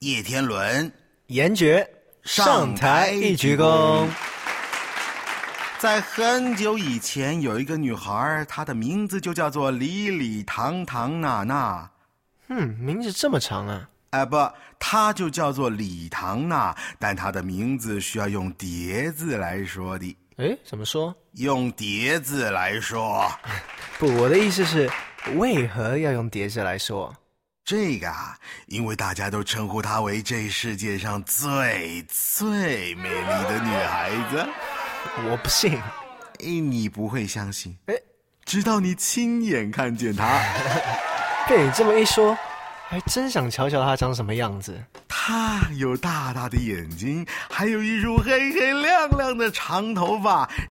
叶天伦、 严爵上台一鞠躬。 在很久以前，有一个女孩，她的名字就叫做李李唐唐娜娜。 名字这么长啊？ 不，她就叫做李唐娜，但她的名字需要用叠字来说的。 怎么说？ 用叠字来说。 不，我的意思是，为何要用叠字来说？ 这个啊，因为大家都称呼她为这世界上最美丽的女孩子。 我不信。 你不会相信，直到你亲眼看见她。 被你这么一说，还真想瞧瞧她长什么样子。 她有大大的眼睛，还有一束黑黑亮亮的长头发，